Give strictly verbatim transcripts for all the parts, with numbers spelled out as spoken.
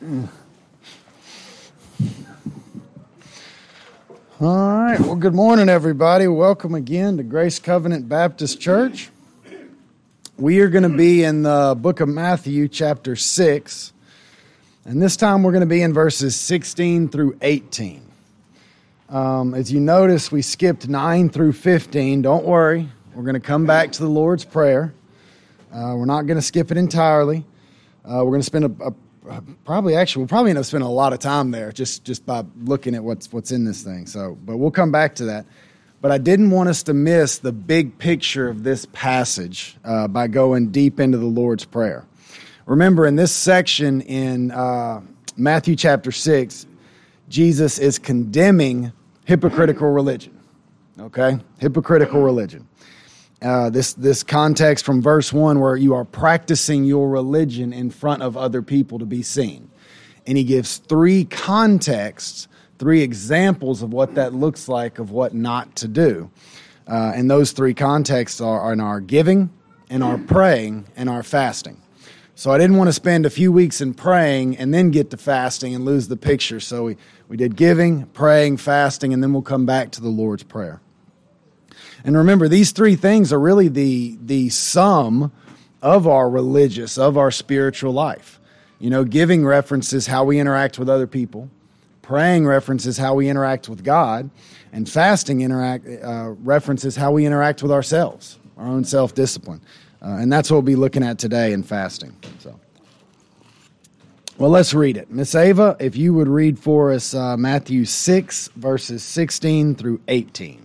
All right. Well, good morning, everybody. Welcome again to Grace Covenant Baptist Church. We are going to be in the book of Matthew, chapter six. And this time we're going to be in verses sixteen through eighteen. Um, as you notice, we skipped nine through fifteen. Don't worry. We're going to come back to the Lord's Prayer. Uh, we're not going to skip it entirely. Uh, we're going to spend a, a Probably, actually, we'll probably end up spending a lot of time there just, just by looking at what's what's in this thing. So, but we'll come back to that. But I didn't want us to miss the big picture of this passage uh, by going deep into the Lord's Prayer. Remember, in this section in uh, Matthew chapter six, Jesus is condemning hypocritical religion. Okay? Hypocritical religion. Uh, this this context from verse one where you are practicing your religion in front of other people to be seen. And he gives three contexts, three examples of what that looks like, of what not to do. Uh, and those three contexts are, are in our giving, in our praying, and our fasting. So I didn't want to spend a few weeks in praying and then get to fasting and lose the picture. So we, we did giving, praying, fasting, and then we'll come back to the Lord's Prayer. And remember, these three things are really the the sum of our religious, of our spiritual life. You know, giving references how we interact with other people. Praying references how we interact with God. And fasting interact uh, references how we interact with ourselves, our own self-discipline. Uh, and that's what we'll be looking at today in fasting. So, well, let's read it. Miss Ava, if you would read for us uh, Matthew six, verses sixteen through eighteen.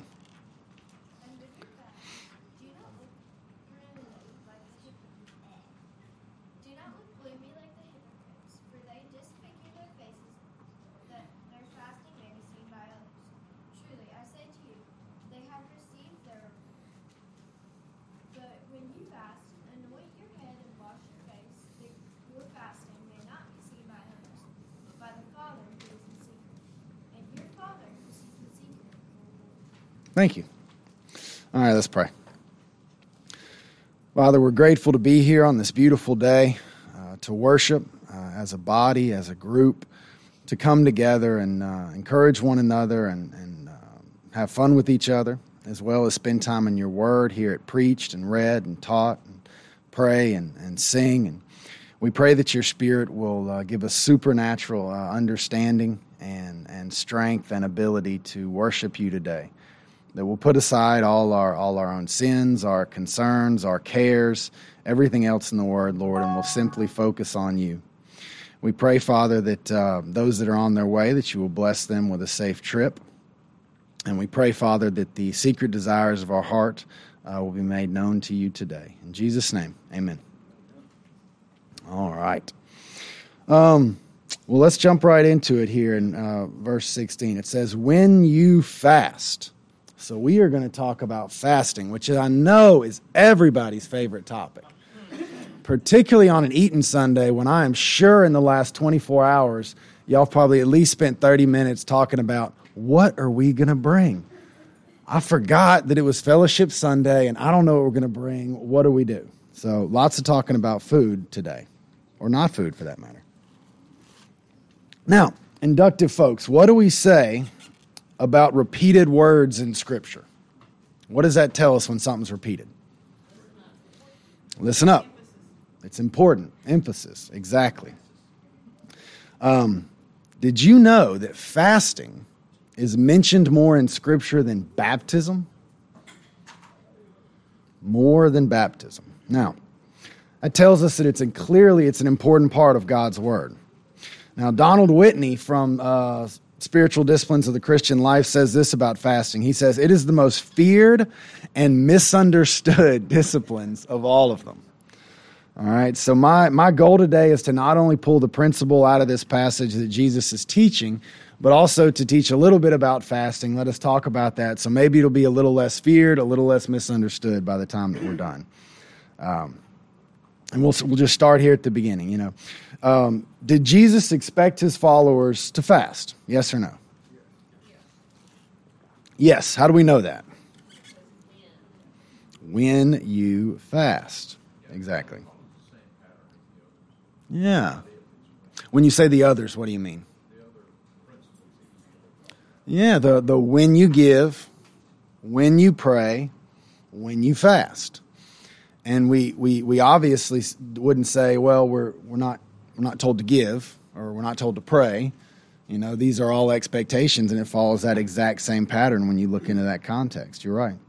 Thank you. All right, let's pray. Father, we're grateful to be here on this beautiful day, uh, to worship uh, as a body, as a group, to come together and uh, encourage one another and, and uh, have fun with each other, as well as spend time in your word, hear it preached and read and taught, and pray and, and sing. And we pray that your Spirit will uh, give us supernatural uh, understanding and, and strength and ability to worship you today. That we'll put aside all our all our own sins, our concerns, our cares, everything else in the Word, Lord, and we'll simply focus on you. We pray, Father, that uh, those that are on their way, that you will bless them with a safe trip. And we pray, Father, that the secret desires of our heart uh, will be made known to you today. In Jesus' name, amen. All right. Um, well, let's jump right into it here in uh, verse sixteen. It says, when you fast. So we are going to talk about fasting, which I know is everybody's favorite topic, particularly on an Eating Sunday when I am sure in the last twenty-four hours, y'all probably at least spent thirty minutes talking about what are we going to bring? I forgot that it was Fellowship Sunday and I don't know what we're going to bring. What do we do? So lots of talking about food today, or not food for that matter. Now, inductive folks, what do we say about repeated words in Scripture? What does that tell us when something's repeated? Listen up. It's important. Emphasis. Exactly. Um, did you know that fasting is mentioned more in Scripture than baptism? More than baptism. Now, that tells us that it's a, clearly it's an important part of God's Word. Now, Donald Whitney from Uh, Spiritual Disciplines of the Christian Life says this about fasting. He says, it is the most feared and misunderstood disciplines of all of them. All right, so my, my goal today is to not only pull the principle out of this passage that Jesus is teaching, but also to teach a little bit about fasting. Let us talk about that. So maybe it'll be a little less feared, a little less misunderstood by the time that we're done. Um, and we'll, we'll just start here at the beginning, you know. Um, did Jesus expect his followers to fast? Yes or no? Yes. How do we know that? When you fast. Exactly. Yeah. When you say the others, what do you mean? Yeah, the, the when you give, when you pray, when you fast. And we, we, we obviously wouldn't say, well, we're we're not we're not told to give or we're not told to pray. You know, these are all expectations, and it follows that exact same pattern when you look into that context. You're right.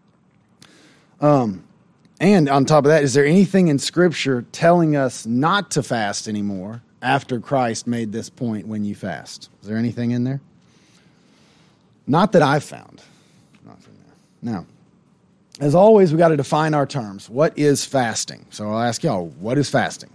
Um, and on top of that, is there anything in Scripture telling us not to fast anymore after Christ made this point, when you fast? Is there anything in there? Not that I've found. Nothing there. Now, as always, we got to define our terms. What is fasting? So I'll ask y'all, what is fasting?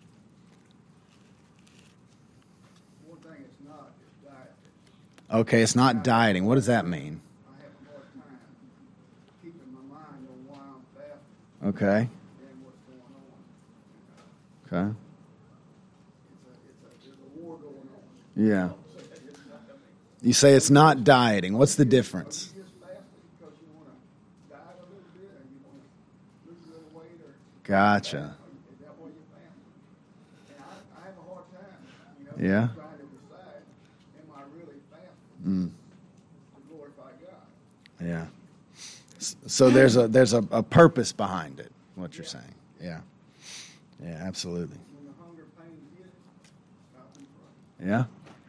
One thing it's not is dieting. Okay, it's not dieting. What does that mean? I have a hard time keeping my mind on why I'm fasting Okay. and what's going on. Okay. It's a, it's a, there's a war going on. Yeah. You say it's not dieting. What's the difference? You just fasting because you want to diet a little bit and you want to lose a little weight, or Gotcha. is that why you're fasting? And I, I have a hard time, you know, Yeah. trying to decide, am I really fasting Mm. to glorify God? Yeah. S- So there's a there's a, a purpose behind it, what you're saying. Yeah. Yeah, absolutely. When the hunger pains hit, stop and pray. Yeah.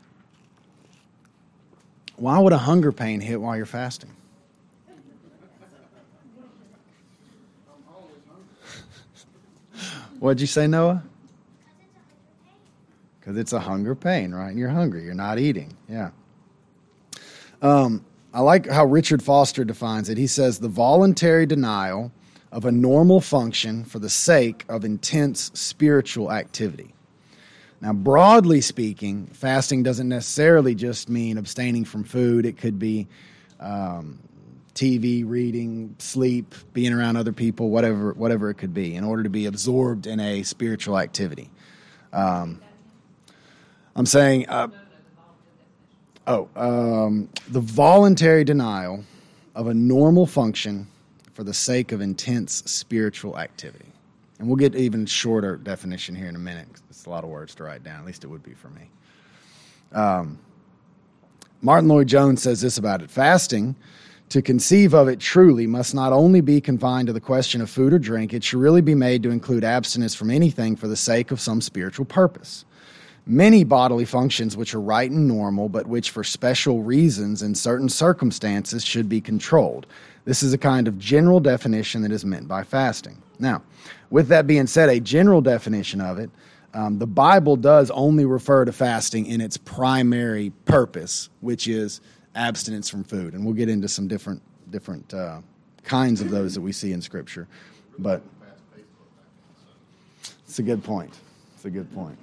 Why would a hunger pain hit while you're fasting? I'm always hungry. What'd you say, Noah? Because it's a hunger pain, right? And you're hungry. You're not eating. Yeah. Um, I like how Richard Foster defines it. He says, the voluntary denial of a normal function for the sake of intense spiritual activity. Now, broadly speaking, fasting doesn't necessarily just mean abstaining from food. It could be um, T V, reading, sleep, being around other people, whatever whatever it could be, in order to be absorbed in a spiritual activity. Um, I'm saying, uh, oh, um, the voluntary denial of a normal function for the sake of intense spiritual activity. And we'll get even shorter definition here in a minute. It's a lot of words to write down. At least it would be for me. Um, Martin Lloyd-Jones says this about it. Fasting, to conceive of it truly, must not only be confined to the question of food or drink, it should really be made to include abstinence from anything for the sake of some spiritual purpose. Many bodily functions which are right and normal, but which for special reasons in certain circumstances should be controlled. This is a kind of general definition that is meant by fasting. Now, with that being said, a general definition of it, um, the Bible does only refer to fasting in its primary purpose, which is abstinence from food. And we'll get into some different different uh, kinds of those that we see in Scripture. But it's a good point. It's a good point.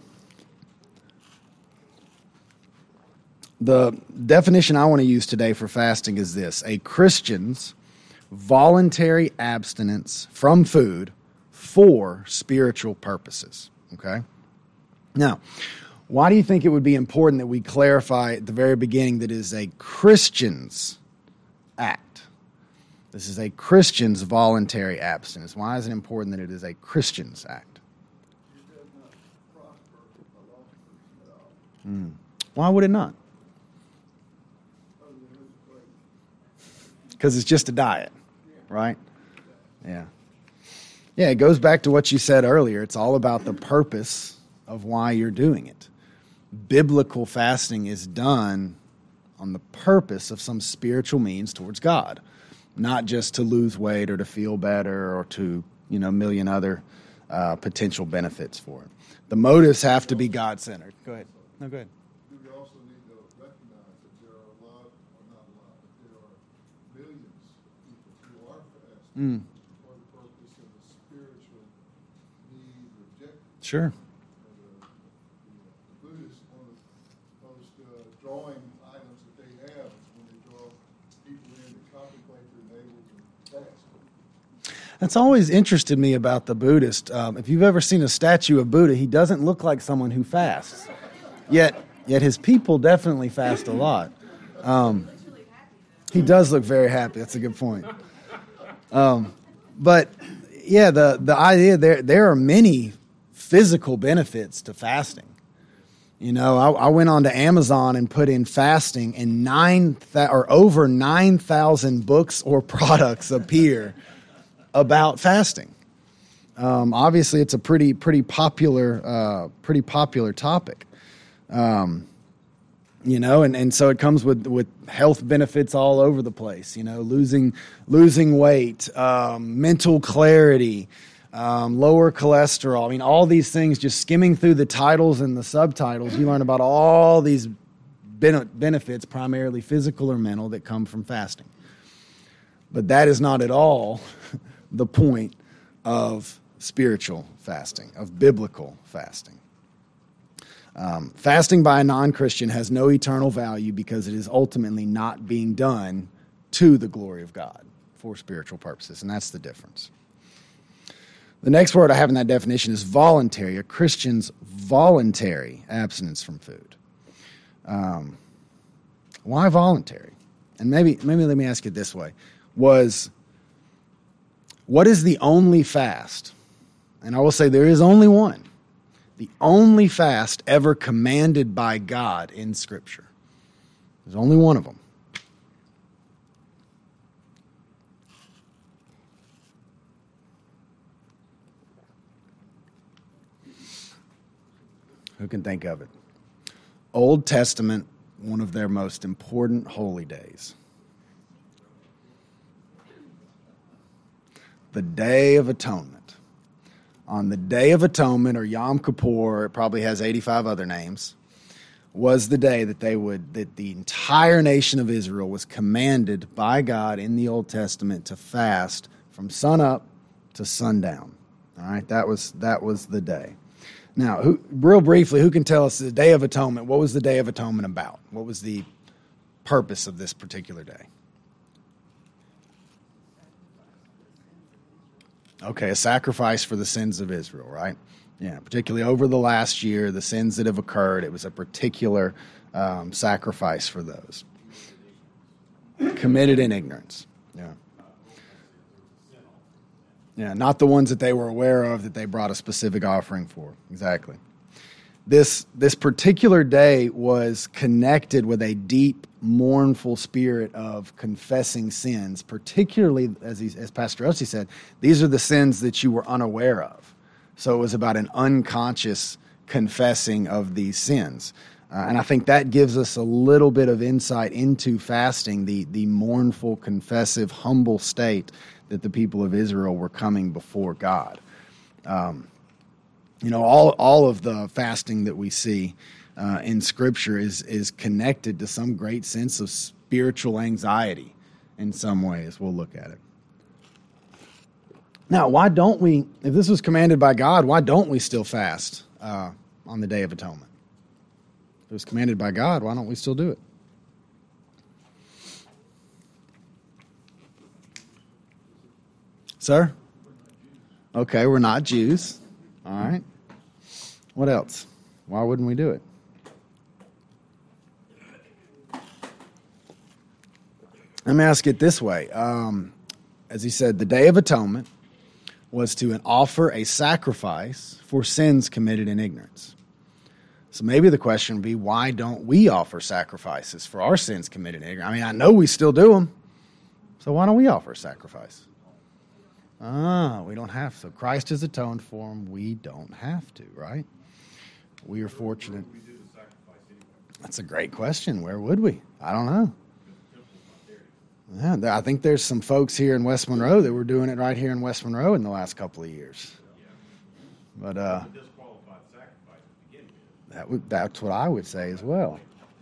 The definition I want to use today for fasting is this: a Christian's voluntary abstinence from food for spiritual purposes. Okay? Now, why do you think it would be important that we clarify at the very beginning that it is a Christian's act? This is a Christian's voluntary abstinence. Why is it important that it is a Christian's act? It does not prosper a lost person at all. Hmm. Why would it not? Other than lose weight. Because it's just a diet, right? Yeah. Yeah, it goes back to what you said earlier. It's all about the purpose of why you're doing it. Biblical fasting is done on the purpose of some spiritual means towards God, not just to lose weight or to feel better or to, you know, a million other uh, potential benefits for it. The motives have to be God-centered. Go ahead. No, go ahead. We also need to recognize that there are a lot, or not a lot, but there are millions of people who are fasting Mm. for the purpose of a spiritual need or objective. Sure. The, the Buddhists, one of the most uh, drawing items that they have is when they draw people in to contemplate their neighbors and fast. That's always interested me about the Buddhist. Um, if you've ever seen a statue of Buddha, he doesn't look like someone who fasts. Yet, yet his people definitely fast a lot. Um, he does look very happy. That's a good point. Um, but yeah, the the idea there there are many physical benefits to fasting. You know, I, I went on to Amazon and put in fasting, and nine th- or over nine thousand books or products appear about fasting. Um, obviously, it's a pretty pretty popular uh, pretty popular topic. Um, you know, and, and so it comes with, with health benefits all over the place. You know, losing losing weight, um, mental clarity. Um, lower cholesterol. I mean, all these things, just skimming through the titles and the subtitles, you learn about all these ben- benefits, primarily physical or mental, that come from fasting. But that is not at all the point of spiritual fasting, of biblical fasting. Um, fasting by a non-Christian has no eternal value because it is ultimately not being done to the glory of God for spiritual purposes, and that's the difference. The next word I have in that definition is voluntary, a Christian's voluntary abstinence from food. Um, why voluntary? And maybe maybe let me ask it this way. Was, what is the only fast? And I will say there is only one. The only fast ever commanded by God in Scripture. There's only one of them. Who can think of it? Old Testament, one of their most important holy days. The Day of Atonement. On the Day of Atonement, or Yom Kippur, it probably has eighty-five other names, was the day that they would, that the entire nation of Israel was commanded by God in the Old Testament to fast from sunup to sundown. All right, that was that was the day. Now, who, real briefly, who can tell us the Day of Atonement? What was the Day of Atonement about? What was the purpose of this particular day? Okay, a sacrifice for the sins of Israel, right? Yeah, particularly over the last year, the sins that have occurred, it was a particular um, sacrifice for those. Committed in ignorance, yeah. Yeah, not the ones that they were aware of that they brought a specific offering for. Exactly. This this particular day was connected with a deep, mournful spirit of confessing sins, particularly, as he, as Pastor Elsie said, these are the sins that you were unaware of. So it was about an unconscious confessing of these sins. Uh, and I think that gives us a little bit of insight into fasting, the, the mournful, confessive, humble state that the people of Israel were coming before God. Um, you know, all all of the fasting that we see uh, in Scripture is is connected to some great sense of spiritual anxiety in some ways. We'll look at it. Now, why don't we, if this was commanded by God, why don't we still fast uh, on the Day of Atonement? If it was commanded by God, why don't we still do it? Sir? Okay, we're not Jews. All right. What else? Why wouldn't we do it? Let me ask it this way. Um, as he said, the Day of Atonement was to offer a sacrifice for sins committed in ignorance. So maybe the question would be, why don't we offer sacrifices for our sins committed in ignorance? I mean, I know we still do them. So why don't we offer sacrifice? Ah, we don't have to. Christ has atoned for them. We don't have to, right? We are fortunate. That's a great question. Where would we? I don't know. Yeah, I think there's some folks here in West Monroe that were doing it right here in West Monroe in the last couple of years. But uh, that would, that's what I would say as well.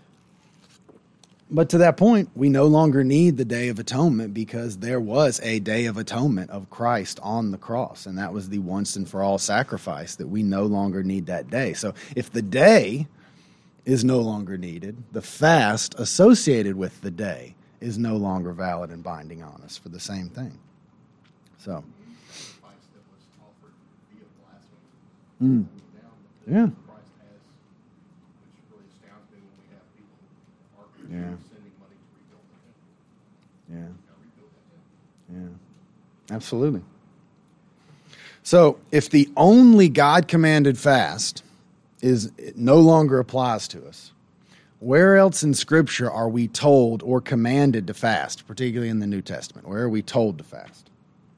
But to that point, we no longer need the Day of Atonement because there was a Day of Atonement of Christ on the cross, and that was the once and for all sacrifice that we no longer need that day. So if the day is no longer needed, the fast associated with the day is no longer valid and binding on us for the same thing. So, mm. yeah. Yeah. Yeah. Yeah. Absolutely. So, if the only God-commanded fast is it no longer applies to us. Where else in Scripture are we told or commanded to fast, particularly in the New Testament? Where are we told to fast?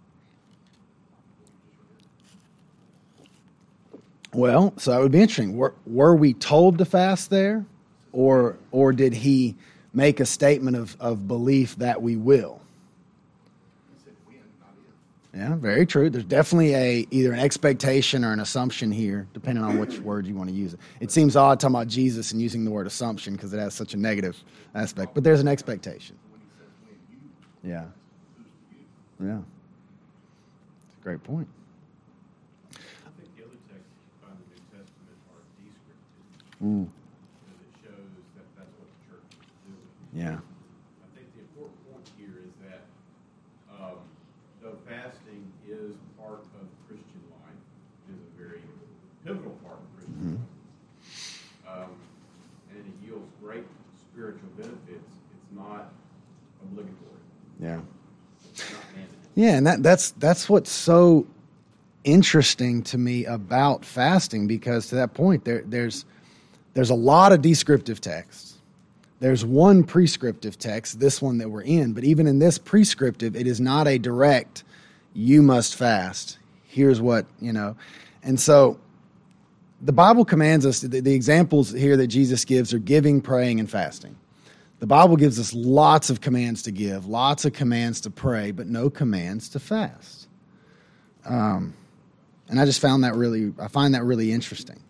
Well, so that would be interesting. Were, were we told to fast there, or or did he make a statement of, of belief that we will? Yeah, very true. There's definitely a either an expectation or an assumption here, depending on which word you want to use. It It seems odd talking about Jesus and using the word assumption because it has such a negative aspect, but there's an expectation. Yeah. Yeah. It's a great point. I think the other texts you find in the New Testament are descriptive Mm. because it shows that that's what the church is doing. Yeah. I think the important point here is that um, though fasting is part of Christian life, it is a very pivotal part of Christian Mm-hmm. life, um, and it yields great spiritual benefits, it's not obligatory. Yeah. It's not mandatory. Yeah, and that, that's that's what's so interesting to me about fasting, because to that point, there there's there's a lot of descriptive texts. There's one prescriptive text, this one that we're in, but even in this prescriptive, it is not a direct, you must fast. Here's what, you know. And so the Bible commands us, the, the examples here that Jesus gives are giving, praying, and fasting. The Bible gives us lots of commands to give, lots of commands to pray, but no commands to fast. Um, and I just found that really, I find that really interesting.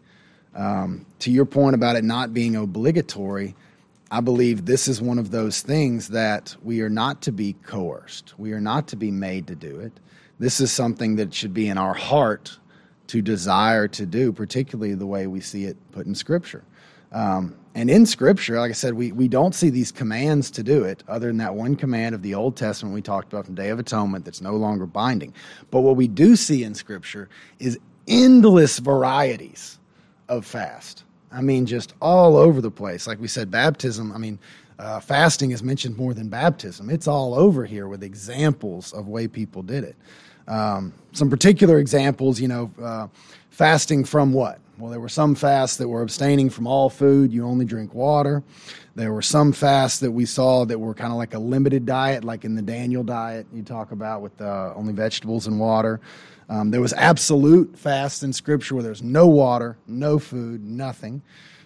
Um, to your point about it not being obligatory, I believe this is one of those things that we are not to be coerced. We are not to be made to do it. This is something that should be in our heart to desire to do, particularly the way we see it put in Scripture. Um, and in Scripture, like I said, we, we don't see these commands to do it, other than that one command of the Old Testament we talked about from Day of Atonement that's no longer binding. But what we do see in Scripture is endless varieties of fast. I mean, just all over the place. Like we said, baptism, I mean, uh, fasting is mentioned more than baptism. It's all over here with examples of way people did it. Um, some particular examples, you know, uh, fasting from what? Well, there were some fasts that were abstaining from all food. You only drink water. There were some fasts that we saw that were kind of like a limited diet, like in the Daniel diet you talk about with uh, only vegetables and water. Um, there was absolute fast in Scripture where there's no water, no food, nothing.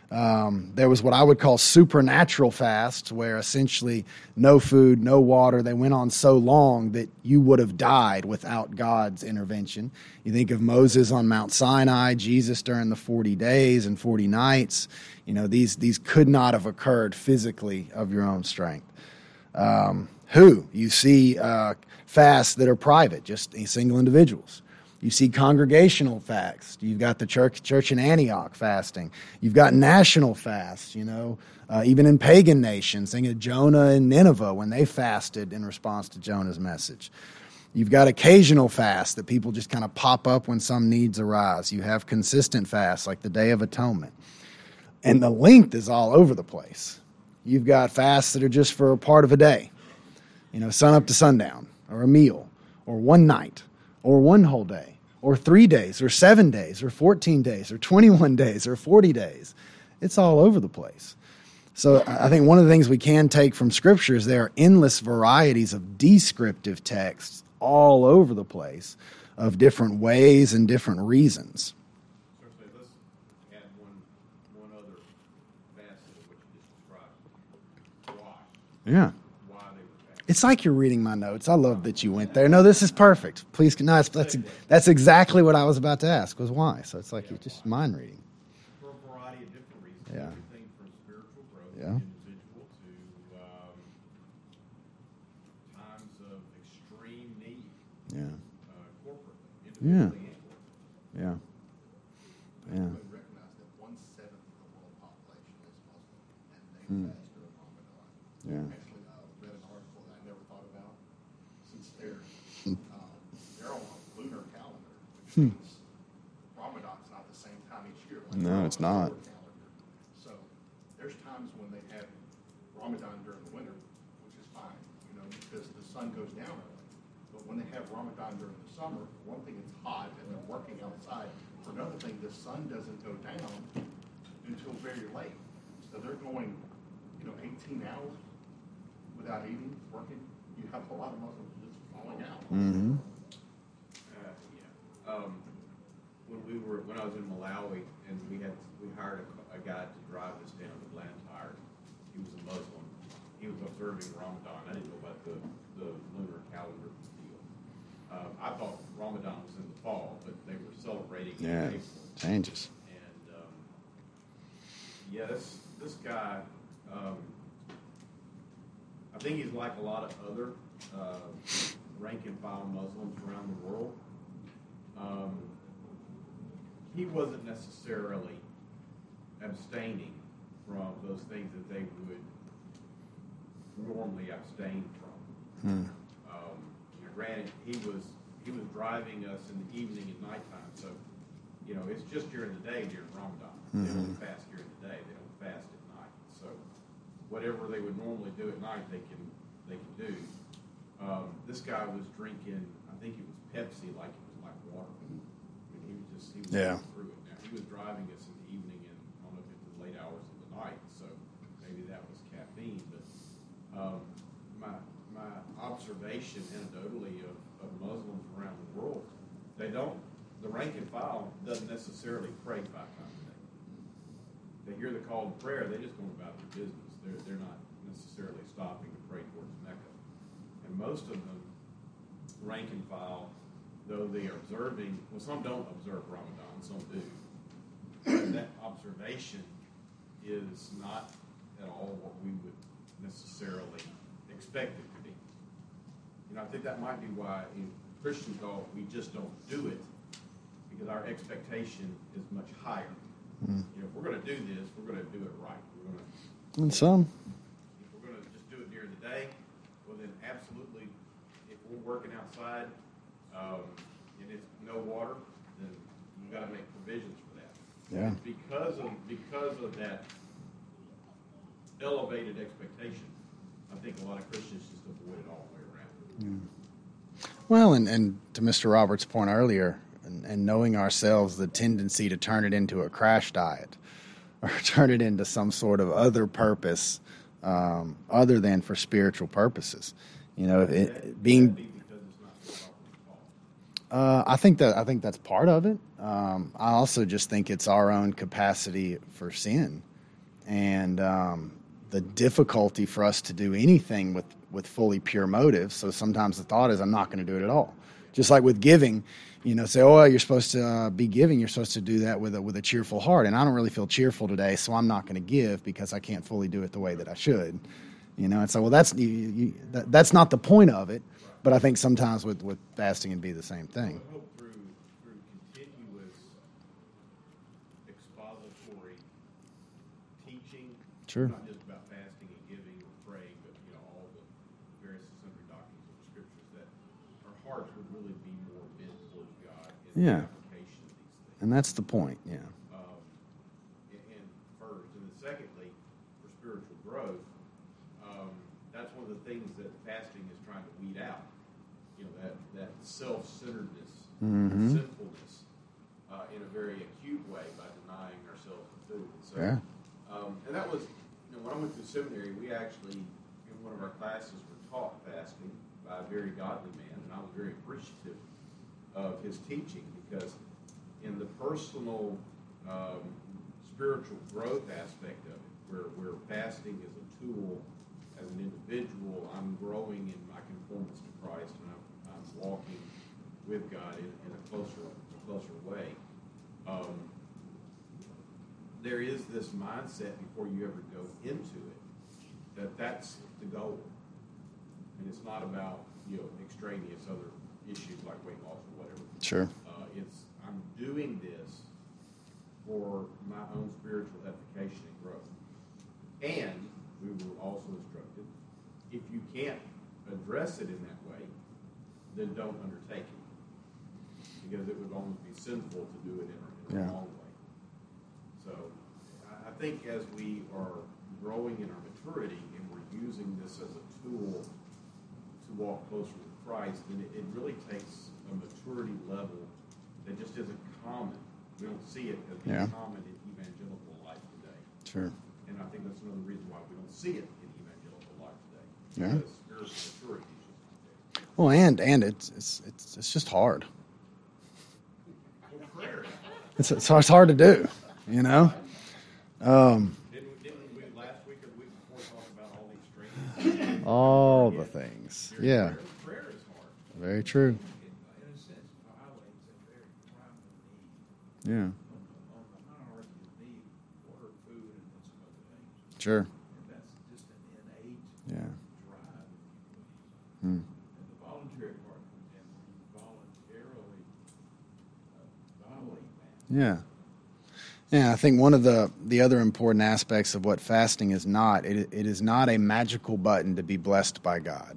Um, there was what I would call supernatural fasts, where essentially no food, no water. They went on so long that you would have died without God's intervention. You think of Moses on Mount Sinai, Jesus during the forty days and forty nights. You know, these these could not have occurred physically of your own strength. Um, who? You see uh, fasts that are private, just single individuals. You see congregational fasts. You've got the church church in Antioch fasting. You've got national fasts, you know, uh, even in pagan nations. Think of Jonah and Nineveh when they fasted in response to Jonah's message. You've got occasional fasts that people just kind of pop up when some needs arise. You have consistent fasts like the Day of Atonement. And the length is all over the place. You've got fasts that are just for a part of a day, you know, sun up to sundown, or a meal, or one night, or one whole day, or three days, or seven days, or fourteen days, or twenty-one days, or forty days. It's all over the place. So I think one of the things we can take from Scripture is there are endless varieties of descriptive texts all over the place of different ways and different reasons. Certainly, let's add one one other facet of what you just described. Why? Yeah. Why they were fasting. It's like you're reading my notes. I love that you went there. No, this is perfect. Please, no, that's, that's, that's exactly what I was about to ask, was why. So it's like you're just mind reading. For a variety of different reasons. Yeah. Everything from spiritual growth Yeah. of the individual to um, times of extreme need, Yeah. uh, corporately, Yeah. individually and corporately. Yeah. Yeah. We recognize that one seventh of the world population is Muslim, and they Hmm. fast during Ramadan. Yeah. Actually, I read an article that I never thought about. Since they're um, they're on a lunar calendar, which Hmm. means Ramadan's not the same time each year. like No, they're on it's a not. solar calendar. So there's times when they have Ramadan during the winter, which is fine, you know, because the sun goes down early. But when they have Ramadan during the summer, for one thing, it's hot and they're working outside. For another thing, the sun doesn't go down until very late. So they're going, you know, eighteen hours without eating, working. You have a lot of Muslims just falling out. Mm-hmm. Uh, yeah. Um, when we were when I was in Malawi and we had we hired a, a guy to drive us down to Blantyre. He was a Muslim. He was observing Ramadan. I didn't know about the, the lunar calendar deal. Uh, I thought Ramadan was in the fall, but they were celebrating Yeah, in April. Changes. And um, yeah, this this guy, um, I think he's like a lot of other uh, rank and file Muslims around the world. Um, he wasn't necessarily abstaining from those things that they would normally abstain from. Hmm. Um, you know, granted, he was he was driving us in the evening and nighttime, so you know it's just during the day during Ramadan. Mm-hmm. They don't fast during the day; they don't fast at night. So whatever they would normally do at night, they can they can do. Um, this guy was drinking, I think it was Pepsi, like it was like water. I mean, he was just he was Yeah. going through it. Now he was driving us in the evening and on up into the late hours of the night, so maybe that was caffeine. But um, my my observation anecdotally of, of Muslims around the world, they don't. The rank and file doesn't necessarily pray five times a day. They hear the call to prayer, they just go about their business. They're they're not necessarily stopping to pray towards Mecca. And most of them, rank and file, though they are observing, well, some don't observe Ramadan, some do. And that observation is not at all what we would necessarily expect it to be. You know, I think that might be why in Christian thought we just don't do it, because our expectation is much higher. Mm. You know, if we're going to do this, we're going to do it right. We're going to And some. if we're going to just do it during the day, well then absolutely, if we're working outside um, and it's no water, then you've got to make provisions for that. Yeah. And because of because of that elevated expectation, I think a lot of Christians just avoid it all the way around. Yeah. Well, and, and to Mister Roberts' point earlier, and, and knowing ourselves, the tendency to turn it into a crash diet or turn it into some sort of other purpose um, other than for spiritual purposes. You know, it, That- being. that'd be because it's not properly taught. Uh, I think that I think that's part of it. Um, I also just think it's our own capacity for sin, and um, the difficulty for us to do anything with, with fully pure motives. So sometimes the thought is, I'm not going to do it at all. Just like with giving, you know, say, oh, well, you're supposed to uh, be giving. You're supposed to do that with a with a cheerful heart, and I don't really feel cheerful today, so I'm not going to give because I can't fully do it the way that I should. You know, and so well, that's you, you, that, that's not the point of it. But I think sometimes with, with fasting it'd be the same thing. I hope through through continuous expository teaching, Sure. not just about fasting and giving or praying, but you know all the various and sundry doctrines of the scriptures, that our hearts would really be more bent towards God in Yeah. the application of these things. And that's the point, yeah. Um, and, and first, and then secondly, for spiritual growth, um, that's one of the things that fasting is trying to weed out. You know, that, that self-centeredness, Mhm. sinfulness, uh, in a very acute way by denying ourselves of food. And so, Yeah. um, and that was, you know, when I went through seminary, we actually, in one of our classes, were taught fasting by a very godly man, and I was very appreciative of his teaching, because in the personal um, spiritual growth aspect of it, where, where fasting is a tool as an individual, I'm growing in my conformance to Christ, and I'm, I'm walking with God in, in a closer, a closer way. Um, there is this mindset before you ever go into it that that's the goal, and it's not about you know extraneous other issues like weight loss or whatever. Sure. Uh, it's I'm doing this for my own spiritual edification and growth. And we were also instructed, if you can't address it in that way, then don't undertake it, because it would almost be sinful to do it in a, in a Yeah. wrong way. So I, I think as we are growing in our maturity and we're using this as a tool to walk closer with Christ, then it, it really takes a maturity level that just isn't common. We don't see it as being Yeah. common in evangelical life today. Sure. And I think that's another reason why we don't see it in evangelical life today. Yeah. Because spiritual maturity is just not there. Well, and and it's it's it's it's just hard. Well, prayer. It's it's, it's hard to do, you know. Um, Didn't, we- didn't we last week or the week before talk about all these strings? all the things, yeah, Prayer, prayer is hard. very true. in a sense, violates a very primal need Yeah, on the hierarchy of need, water, food, and then some other things. sure. And that's just an innate Yeah. drive, if you please. Hmm. And the voluntary part comes in when you voluntarily uh, violate that. Yeah. Yeah, I think one of the, the other important aspects of what fasting is not, it, it is not a magical button to be blessed by God.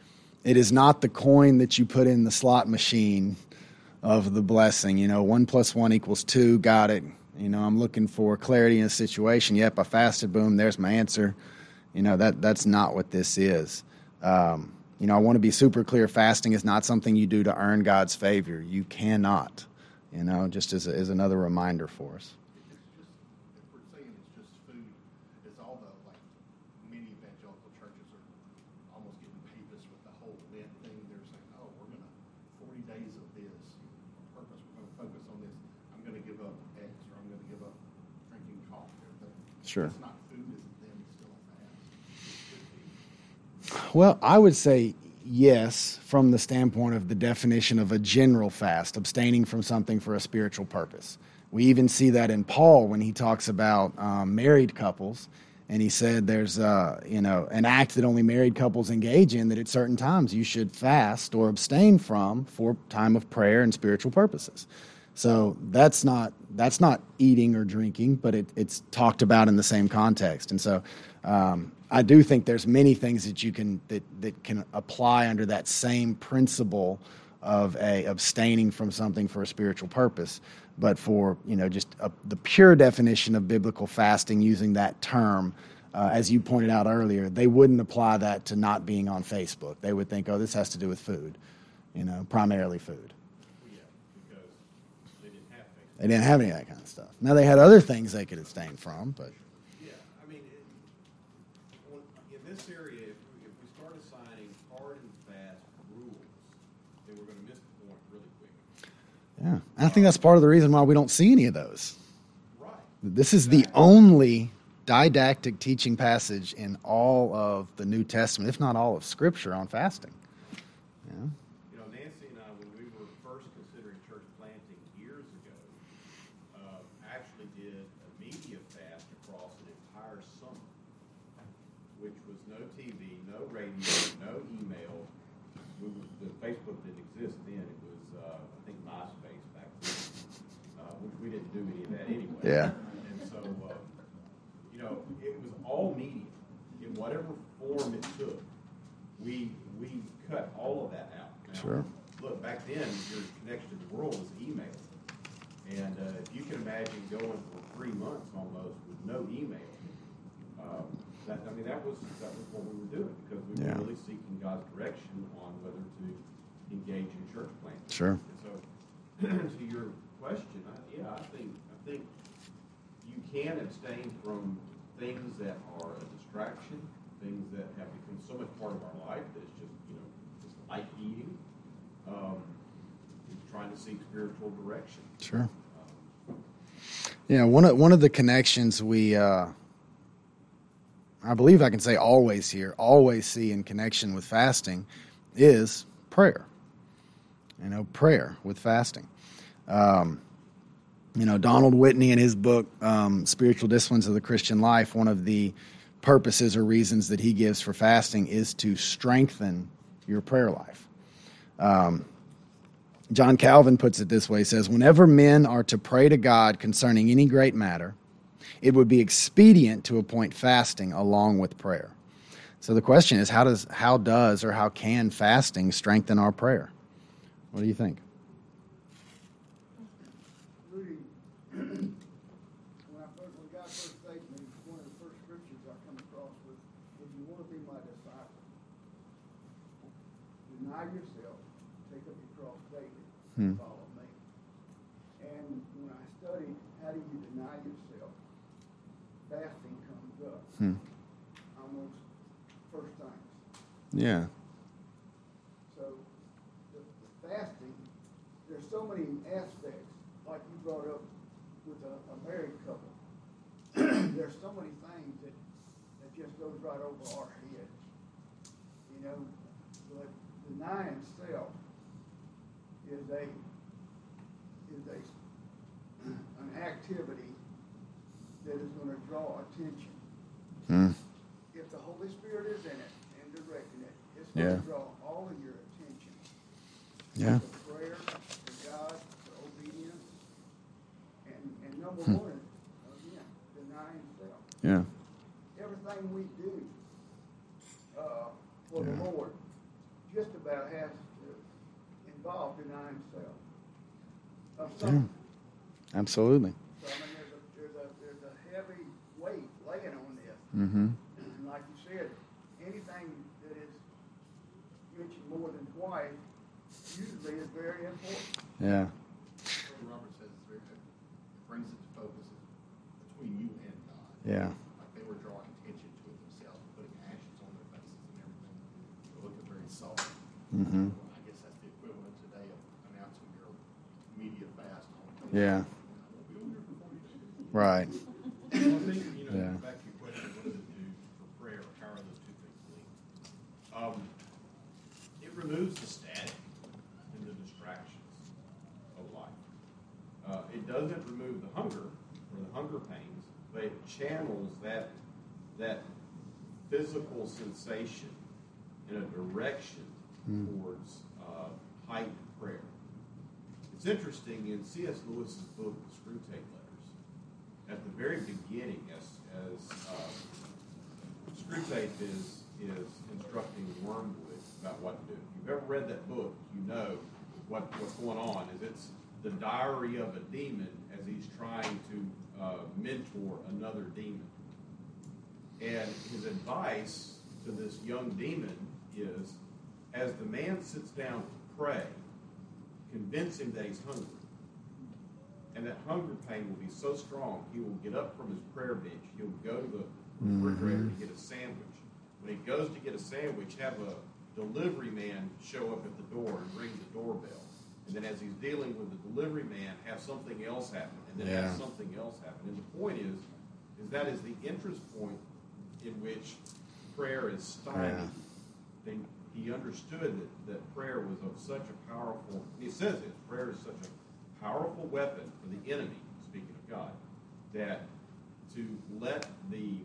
It is not the coin that you put in the slot machine of the blessing. You know, one plus one equals two, got it. You know, I'm looking for clarity in a situation. Yep, I fasted, boom, there's my answer. You know, that that's not what this is. Um, you know, I want to be super clear. Fasting is not something you do to earn God's favor. You cannot, you know, just as, a, as another reminder for us. It's just, if we're saying it's just food, it's all the, like, many evangelical churches are almost getting papist with the whole Lent thing. They're saying, oh, we're gonna, forty days of this, on purpose, we're gonna focus on this. I'm gonna give up X, or I'm gonna give up drinking coffee, or everything. Sure. It's not food, is it then still a fast? It should be. Well, I would say yes, from the standpoint of the definition of a general fast, abstaining from something for a spiritual purpose. We even see that in Paul when he talks about um, married couples, and he said there's uh, you know an act that only married couples engage in that at certain times you should fast or abstain from for time of prayer and spiritual purposes. So that's not that's not eating or drinking, but it, it's talked about in the same context. And so um, I do think there's many things that you can that, that can apply under that same principle of a abstaining from something for a spiritual purpose. But for you know just a, the pure definition of biblical fasting, using that term, uh, as you pointed out earlier, they wouldn't apply that to not being on Facebook. They would think, oh, this has to do with food, you know, primarily food. Yeah, because they didn't have faith. They didn't have any of that kind of stuff. Now, they had other things they could abstain from, but Yeah, I mean, it, well, in this area, if we, if we start assigning hard and fast rules, then we're going to miss the point really quick. yeah. And I think that's part of the reason why we don't see any of those. Right. This is the only didactic teaching passage in all of the New Testament, if not all of Scripture, on fasting. Yeah. You know, Nancy and I, when we were first considering church planting years ago, uh, actually did a media fast across an entire summer, which was no T V, no radio, no email. We was, the Facebook didn't exist then. It was, uh, I think, MySpace back then, uh, which we didn't do any of that anyway. Yeah. And so, uh, you know, it was all media in whatever form it took. We we cut all of that out. Now, Sure. Look, back then, your connection to the world was email. And uh, if you can imagine going for three months almost with no email, um, that, I mean, that was that was what we were doing because we Yeah. were really seeking God's direction on whether to engage in church planting. Sure. And so, to your question, I, yeah, I think I think you can abstain from things that are a distraction, things that have become so much part of our life that it's just you know just like eating. Um, it's trying to seek spiritual direction. Sure. Um, Yeah, one of one of the connections we, uh, I believe I can say always here, always see in connection with fasting, is prayer. You know, prayer with fasting. Um, you know, Donald Whitney in his book, um, Spiritual Disciplines of the Christian Life, one of the purposes or reasons that he gives for fasting is to strengthen your prayer life. Um, John Calvin puts it this way, he says, whenever men are to pray to God concerning any great matter, it would be expedient to appoint fasting along with prayer. So the question is, how does how does or how can fasting strengthen our prayer? What do you think? Rudy, when I first, when God first saved me, one of the first scriptures I come across was, if you want to be my disciple, deny yourself, take up your cross daily, Hmm. follow me. And when I studied, how do you deny yourself? fasting comes up. Hmm. Almost first things. Yeah. So the, the fasting, there's so many aspects, like you brought up with a, a married couple. There's so many things that, that just goes right over our heads. You know, but denying self is a is a an activity that is going to draw attention. Hmm. If the Holy Spirit is in it and directing it, it's going Yeah. to draw all of your attention. Yeah. To prayer, to God, to obedience, and and number Hmm. one, again, denying self. Yeah. Everything we do uh, for Yeah. the Lord just about has to involve denying self. Of Yeah. something. Absolutely. So I mean, there's a there's a there's a heavy weight laying on this. Mm-hmm. And like you said, anything that is mentioned more than twice usually is very important. Yeah. Brother Robert says it's very, it brings it to focus between you and God. Yeah. Like they were drawing attention to it themselves, putting ashes on their faces and everything. It looked very soft. Mm-hmm. I guess that's the equivalent today of announcing your immediate fast on Facebook. Yeah. We'll be on here for forty days. Right. Well, I think, you know, Yeah. back to your question, what does it do for prayer? How are those two things linked? Um, it removes the static and the distractions of life. Uh, it doesn't remove the hunger or the hunger pains, but it channels that that physical sensation in a direction Mm. towards uh, heightened prayer. It's interesting in C S Lewis's book, The Screwtape Letters, at the very beginning, as as uh, Screwtape is is instructing Wormwood about what to do. If you've ever read that book, you know what what's going on. Is it's the diary of a demon as he's trying to uh, mentor another demon. And his advice to this young demon is, as the man sits down to pray, convince him that he's hungry. And that hunger pain will be so strong, he will get up from his prayer bench. He'll go to the refrigerator to get a sandwich. When he goes to get a sandwich, have a delivery man show up at the door and ring the doorbell. And then as he's dealing with the delivery man, have something else happen. And then Yeah. have something else happen. And the point is, is that is the interest point in which prayer is stymied. Yeah. Then he understood that, that prayer was of such a powerful, he says it, prayer is such a powerful weapon for the enemy, speaking of God, that to let the,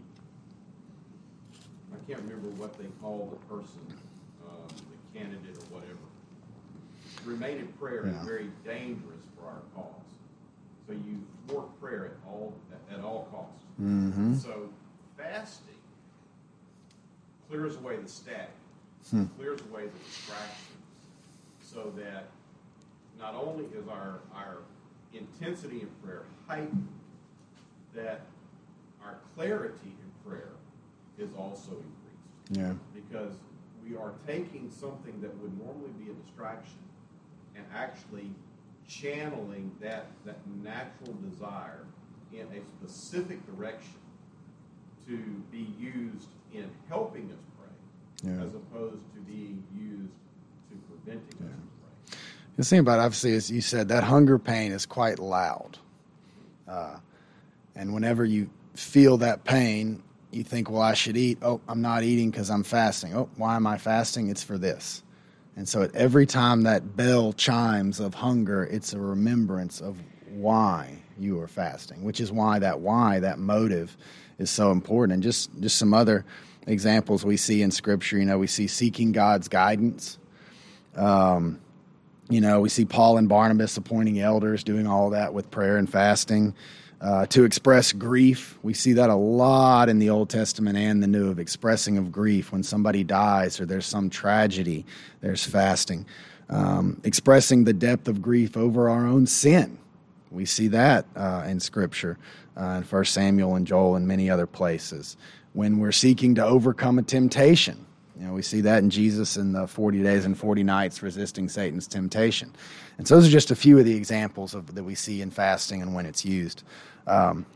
I can't remember what they call the person, um, the candidate or whatever, remain in prayer Yeah. is very dangerous for our cause. So you thwart prayer at all at, at all costs. Mm-hmm. So fasting clears away the static, Hmm. clears away the distractions, so that not only is our our intensity in prayer heightened, that our clarity in prayer is also increased. Yeah. Because we are taking something that would normally be a distraction and actually channeling that, that natural desire in a specific direction to be used in helping us pray, Yeah. as opposed to being used to preventing us from praying. The thing about it, obviously, as you said, that hunger pain is quite loud. Uh, and whenever you feel that pain, you think, well, I should eat. Oh, I'm not eating because I'm fasting. Oh, why am I fasting? It's for this. And so at every time that bell chimes of hunger, it's a remembrance of why you are fasting, which is why that why, that motive, is so important. And just, just some other examples we see in Scripture. You know, we see seeking God's guidance. Um, you know, we see Paul and Barnabas appointing elders, doing all that with prayer and fasting. Uh, to express grief, we see that a lot in the Old Testament and the New, of expressing of grief when somebody dies or there's some tragedy, there's fasting. Um, expressing the depth of grief over our own sin. We see that uh, in Scripture, uh, in First Samuel and Joel and many other places. When we're seeking to overcome a temptation, you know, we see that in Jesus in the forty days and forty nights resisting Satan's temptation. And so those are just a few of the examples of that we see in fasting and when it's used. Um,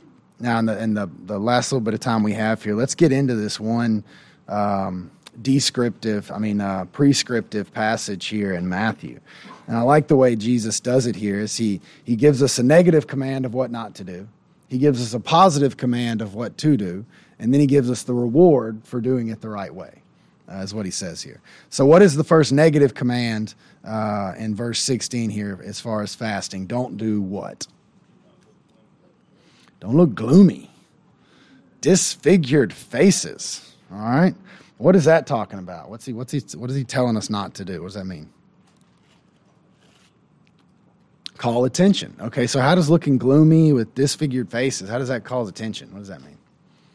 Now, in the in the, the last little bit of time we have here, let's get into this one um, descriptive, I mean, uh, prescriptive passage here in Matthew. And I like the way Jesus does it here. Is he he gives us a negative command of what not to do. He gives us a positive command of what to do, and then he gives us the reward for doing it the right way, uh, is what he says here. So what is the first negative command uh, in verse sixteen here as far as fasting? Don't do what? Don't look gloomy. Disfigured faces. All right? What is that talking about? What's he, what's he, what is he telling us not to do? What does that mean? Call attention. Okay, so how does looking gloomy with disfigured faces, how does that call attention? What does that mean?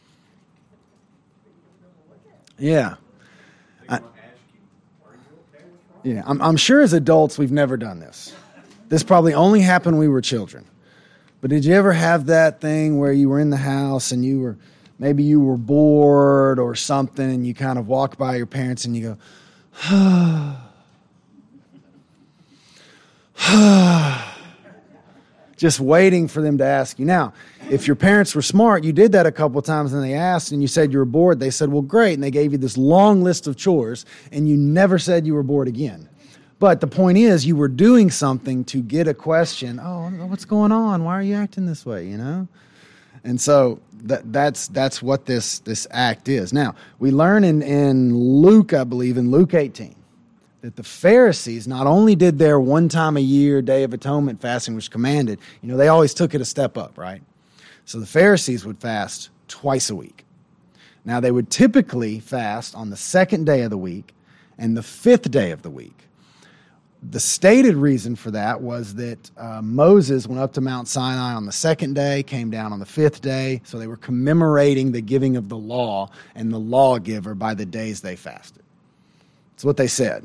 Yeah. I, yeah, I'm, I'm sure as adults we've never done this. This probably only happened when we were children. But did you ever have that thing where you were in the house and you were, maybe you were bored or something, and you kind of walk by your parents and you go, ah, ah, just waiting for them to ask you. Now, if your parents were smart, you did that a couple of times and they asked and you said you were bored. They said, well, great. And they gave you this long list of chores and you never said you were bored again. But the point is you were doing something to get a question. Oh, what's going on? Why are you acting this way? You know? And so that, that's that's what this, this act is. Now, we learn in, in Luke, I believe, in Luke eighteen, that the Pharisees not only did their one time a year Day of Atonement fasting, which commanded, you know, they always took it a step up, right? So the Pharisees would fast twice a week. Now, they would typically fast on the second day of the week and the fifth day of the week. The stated reason for that was that uh, Moses went up to Mount Sinai on the second day, came down on the fifth day, so they were commemorating the giving of the law and the lawgiver by the days they fasted. That's what they said.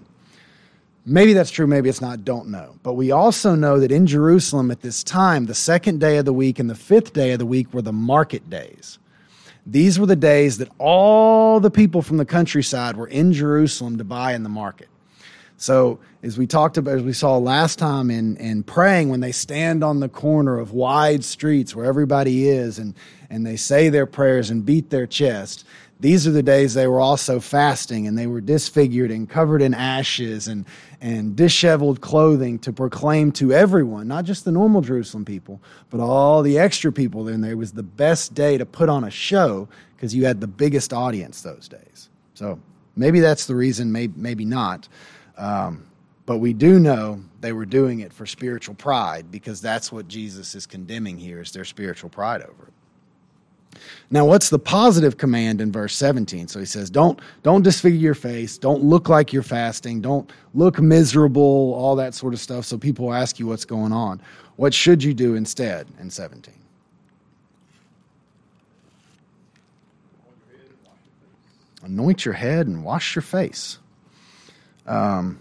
Maybe that's true, maybe it's not, don't know. But we also know that in Jerusalem at this time, the second day of the week and the fifth day of the week were the market days. These were the days that all the people from the countryside were in Jerusalem to buy in the market. So as we talked about, as we saw last time in, in praying, when they stand on the corner of wide streets where everybody is and, and they say their prayers and beat their chest, these are the days they were also fasting, and they were disfigured and covered in ashes and, and disheveled clothing to proclaim to everyone, not just the normal Jerusalem people, but all the extra people in there. It was the best day to put on a show because you had the biggest audience those days. So maybe that's the reason, maybe, maybe not. Um, but we do know they were doing it for spiritual pride, because that's what Jesus is condemning here, is their spiritual pride over it. Now, what's the positive command in verse seventeen? So he says, don't, don't disfigure your face. Don't look like you're fasting. Don't look miserable, all that sort of stuff, so people ask you what's going on. What should you do instead in seventeen? Anoint your head and wash your face. Um,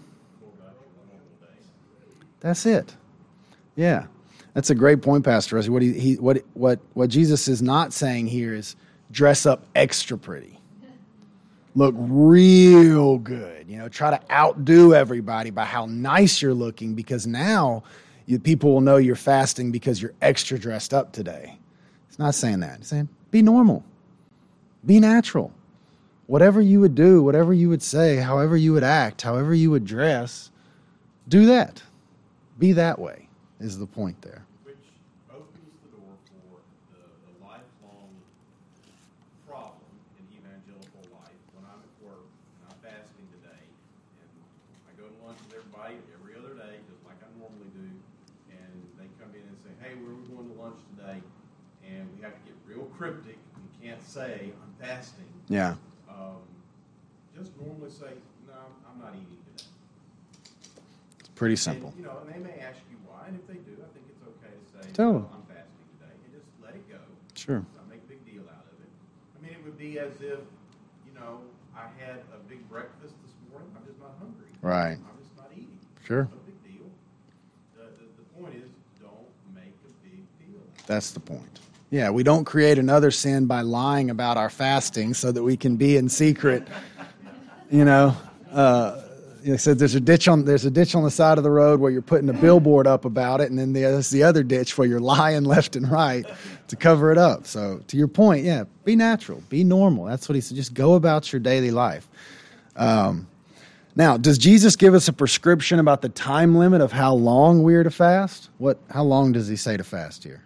that's it. Yeah. That's a great point, Pastor Rusty. What he, he what what what Jesus is not saying here is dress up extra pretty, look real good. You know, try to outdo everybody by how nice you're looking, because now you, people will know you're fasting because you're extra dressed up today. It's not saying that. It's saying be normal, be natural. Whatever you would do, whatever you would say, however you would act, however you would dress, do that. Be that way. Is the point there. Which opens the door for the, the lifelong problem in evangelical life. When I'm at work and I'm fasting today, and I go to lunch with everybody every other day, just like I normally do, and they come in and say, hey, where are we going to lunch today? And we have to get real cryptic. We can't say, I'm fasting. Yeah. Um, just normally say, no, I'm not eating today. It's pretty simple. And, you know, and they may ask you why, and if they do, I think it's okay to say, Tell them. well, I'm fasting today, and just let it go. Sure. Not make a big deal out of it. I mean, it would be as if, you know, I had a big breakfast this morning, I'm just not hungry. Right. I'm just not eating. Sure. It's no big deal. The, the, the point is, don't make a big deal out of it. That's the point. Yeah, we don't create another sin by lying about our fasting so that we can be in secret, you know, uh, He said there's a ditch on there's a ditch on the side of the road where you're putting a billboard up about it, and then there's the other ditch where you're lying left and right to cover it up. So to your point, yeah, be natural, be normal. That's what he said. Just go about your daily life. Um, now, does Jesus give us a prescription about the time limit of how long we are to fast? What? How long does he say to fast here?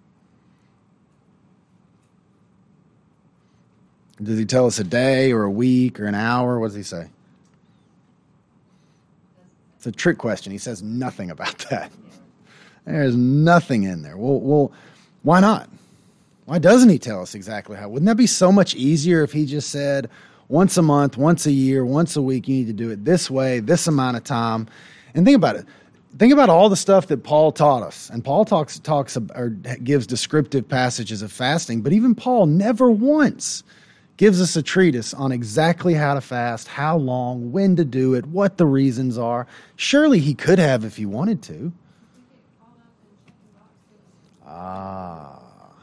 Does he tell us a day or a week or an hour? What does he say? It's a trick question. He says nothing about that. There's nothing in there. Well, well, why not? Why doesn't he tell us exactly how? Wouldn't that be so much easier if he just said once a month, once a year, once a week, you need to do it this way, this amount of time? And think about it. Think about all the stuff that Paul taught us. And Paul talks talks or gives descriptive passages of fasting, but even Paul never once gives us a treatise on exactly how to fast, how long, when to do it, what the reasons are. Surely he could have if he wanted to. Ah.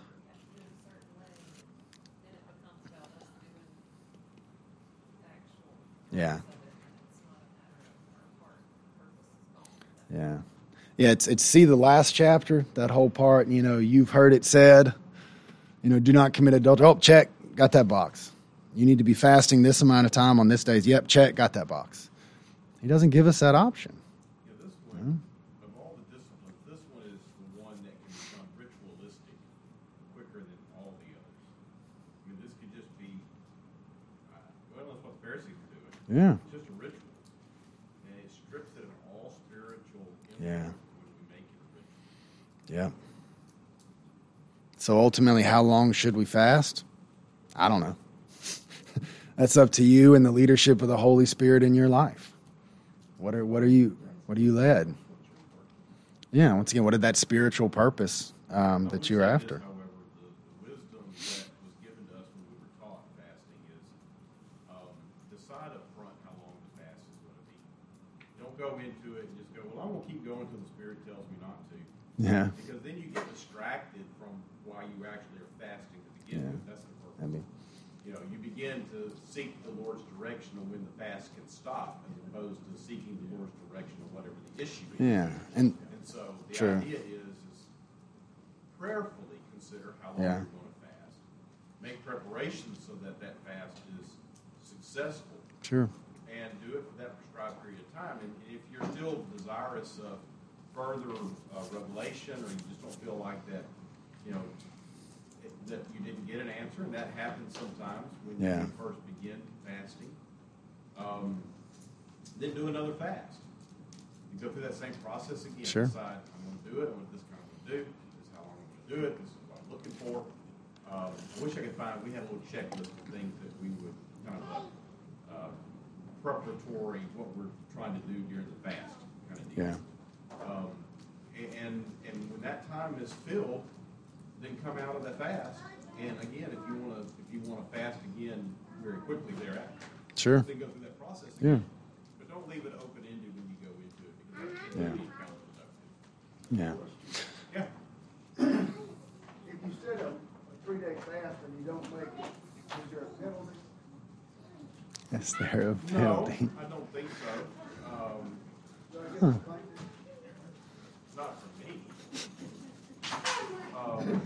Yeah. Yeah. Yeah, it's it's see the last chapter, that whole part, you know, you've heard it said, you know, do not commit adultery. Oh, check. Got that box. You need to be fasting this amount of time on this days. Yep, check, got that box. He doesn't give us that option. Yeah, this one, hmm? of all the disciplines, this one is the one that can become ritualistic quicker than all the others. I mean, this could just be, uh, well, that's what the Pharisees were doing. Yeah. It's just a ritual. And it strips it of all spiritual Yeah. influence when we make it a ritual. Yeah. So ultimately, how long should we fast? I don't know. That's up to you and the leadership of the Holy Spirit in your life. What are what are you what are you led? Yeah, once again, what is that spiritual purpose um, that you're after? However, the, the wisdom that was given to us when we were taught fasting is um, decide up front how long the fast is going to be. Don't go into it and just go, well, I'm going to keep going until the Spirit tells me not to. Yeah. Because then you get distracted from why you actually are fasting to begin Yeah. with. That's the purpose. I mean, You know, you begin to seek the Lord's direction on when the fast can stop, as opposed to seeking the Lord's direction on whatever the issue is. yeah, and And so the True. idea is, is prayerfully consider how long Yeah. you're going to fast. Make preparations so that that fast is successful, sure, and do it for that prescribed period of time. And if you're still desirous of further uh, revelation, or you just don't feel like that, you know, that you didn't get an answer, and that happens sometimes when Yeah. you first begin fasting, um, then do another fast. You go through that same process again. Sure. Decide, I'm going to do it. What this kind of going to do. This is how long I'm going to do it. This is what I'm looking for. Um, I wish I could find, we had a little checklist of things that we would kind of uh, uh, preparatory, what we're trying to do during the fast kind of deal. yeah, Um, and, and when that time is filled, then come out of that fast. And again, if you want to, if you want to fast again very quickly thereafter, sure, then go through that process yeah, again. But don't leave it open-ended when you go into it, because that's Yeah. going to be counterproductive. yeah, Yeah. If you set a, a three-day fast and you don't make it, is there a penalty? is there a No, penalty? I don't think so. Um, Do I get Huh. the plaintiff? not for me. Um,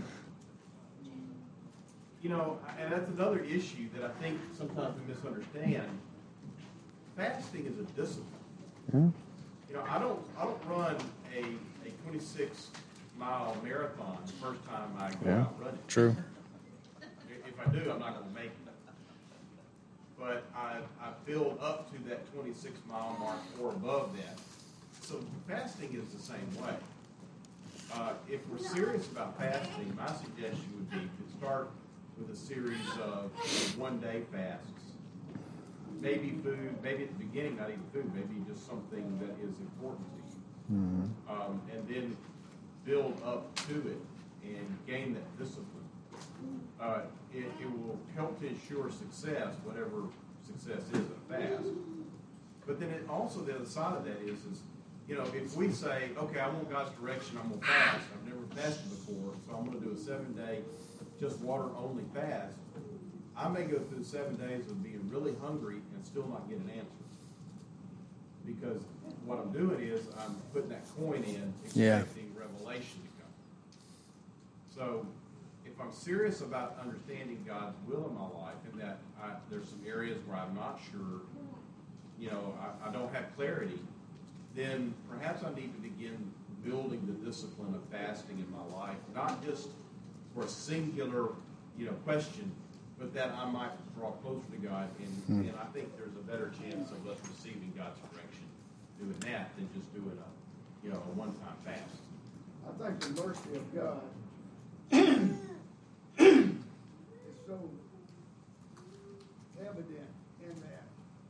you know, and that's another issue that I think sometimes we misunderstand. Fasting is a discipline. Yeah. You know, I don't, I don't run a, a twenty-six mile marathon the first time I go Yeah. out running. True. If I do, I'm not going to make it. But I, I build up to that twenty-six mile mark or above that. So fasting is the same way. Uh, if we're serious about fasting, my suggestion would be to start with a series of one-day fasts. Maybe food, maybe at the beginning not even food, maybe just something that is important to you. Mm-hmm. Um, and then build up to it and gain that discipline. Uh, it, it will help to ensure success, whatever success is in a fast. But then it also, the other side of that is, is you know, if we say, okay, I want God's direction, I'm going to fast. I've never fasted before, so I'm going to do a seven-day, just water-only fast. I may go through seven days of being really hungry and still not get an answer. because what I'm doing is I'm putting that coin in, Yeah. expecting revelation to come. So if I'm serious about understanding God's will in my life, and that I, there's some areas where I'm not sure, you know, I, I don't have clarity, then perhaps I need to begin building the discipline of fasting in my life, not just for a singular, you know, question, but that I might draw closer to God, and, Hmm. and I think there's a better chance of us receiving God's direction doing that than just doing a, you know, a one-time fast. I think the mercy of God is so evident in that.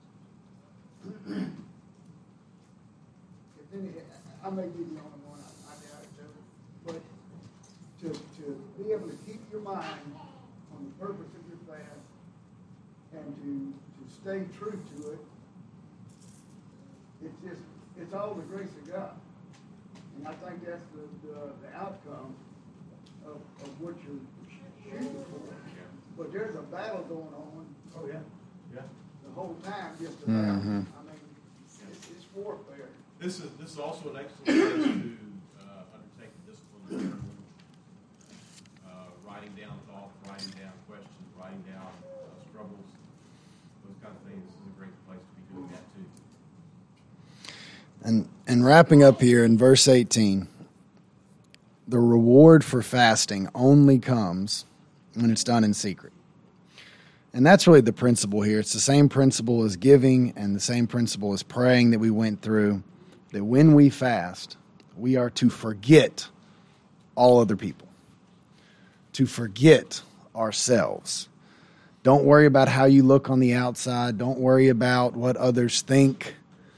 If any, I may be the only one, I, I doubt it too, but to, to be able to keep your mind on the purpose of your fast and to, to stay true to it, it's just, it's all the grace of God. And I think that's the, the, the outcome of, of what you're shooting for. But there's a battle going on Oh, yeah, yeah. the whole time, just about. Mhm. I mean, it's, it's warfare. This is, this is also an excellent place to uh, undertake the discipline of journaling, uh, writing down thoughts, writing down questions, writing down uh, struggles, those kind of things. This is a great place to be doing that too. And and wrapping up here in verse eighteen, the reward for fasting only comes when it's done in secret. And that's really the principle here. It's the same principle as giving and the same principle as praying that we went through, that when we fast, we are to forget all other people, to forget ourselves. Don't worry about how you look on the outside. Don't worry about what others think.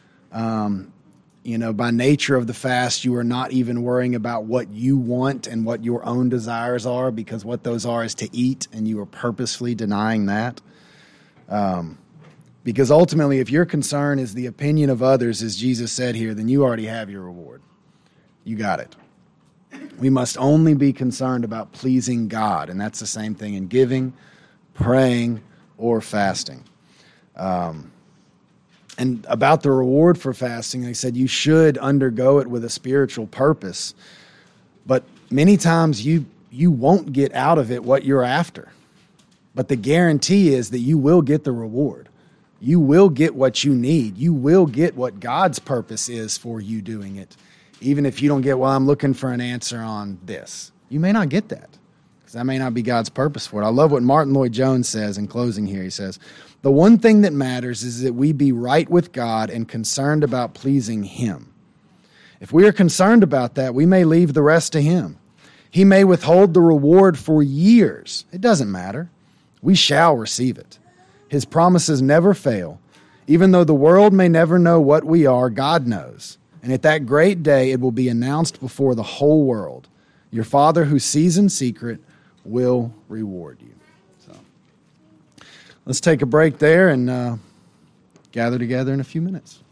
Um, you know, by nature of the fast, you are not even worrying about what you want and what your own desires are, because what those are is to eat, and you are purposefully denying that. Um, because ultimately, if your concern is the opinion of others, as Jesus said here, then you already have your reward. You got it. We must only be concerned about pleasing God, and that's the same thing in giving, praying, or fasting. Um, and about the reward for fasting, they said you should undergo it with a spiritual purpose, but many times you you won't get out of it what you're after. But the guarantee is that you will get the reward. You will get what you need. You will get what God's purpose is for you doing it. Even if you don't get, well, I'm looking for an answer on this. You may not get that, because that may not be God's purpose for it. I love what Martin Lloyd-Jones says in closing here. He says, the one thing that matters is that we be right with God and concerned about pleasing Him. If we are concerned about that, we may leave the rest to Him. He may withhold the reward for years. It doesn't matter. We shall receive it. His promises never fail. Even though the world may never know what we are, God knows. And at that great day, it will be announced before the whole world. Your Father who sees in secret will reward you. So let's take a break there and uh, gather together in a few minutes.